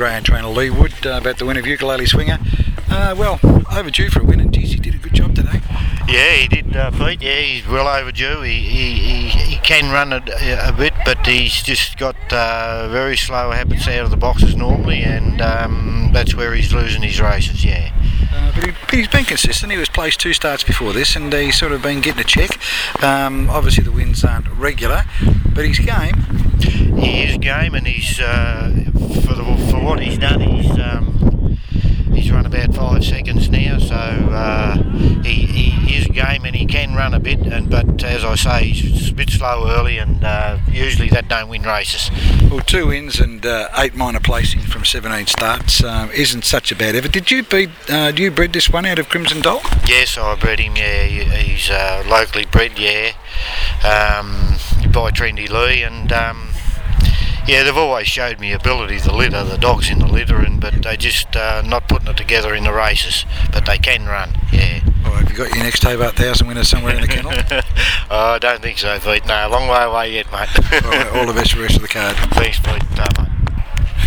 greyhound trainer Lee Wood about the win of Ukulele Swinger. Well, overdue for a win, and geez, he did a good job today. Yeah, he did, Pete. Yeah, he's well overdue. He can run a bit, but he's just got very slow habits out of the boxes normally, and that's where he's losing his races. Yeah. But he's been consistent. He was placed 2 starts before this, and he's sort of been getting a check. Obviously, the wins aren't regular, but he's game. He is game, and he's for what he's done. He's run about 5 seconds now, so he is game, and he can run a bit. But as I say, he's a bit slow early, and usually that don't win races. Well, 2 wins and 8 minor placings from 17 starts isn't such a bad effort. Did you bred this one out of Crimson Doll? Yes, I bred him. Yeah, he's locally bred. Yeah, by Trendy Lee, and. Yeah, they've always showed me ability, the dogs in the litter, but they just not putting it together in the races, but they can run, yeah. Well, have you got your next Hobart 1000 winner somewhere in the kennel? I don't think so, Pete. No, a long way away yet, mate. All the best for the rest of the card. Thanks, Pete. Mate.